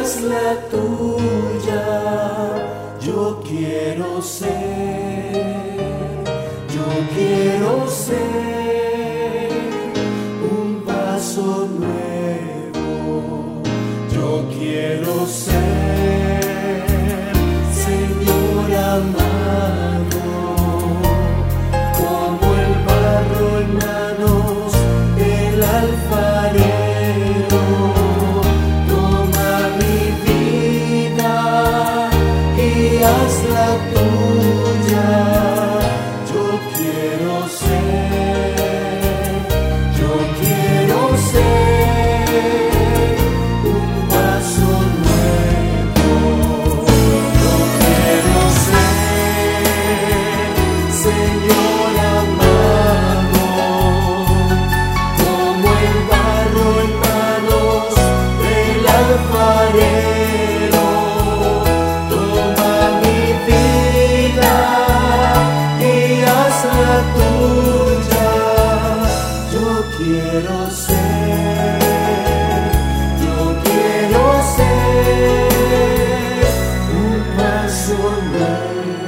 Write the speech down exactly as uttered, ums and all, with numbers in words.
hazla tuya. Yo quiero ser, yo quiero ser un vaso nuevo. Yo quiero ser, Señor amado, como el barro en manos del alfarero. Toma mi vida y hazla tuya. Yo quiero ser, yo quiero ser un vaso nuevo. Yo quiero ser, Señor amado, como el barro en manos del alfarero. Toma mi vida y hazla tuya. Yo quiero ser, yo quiero ser un vaso nuevo.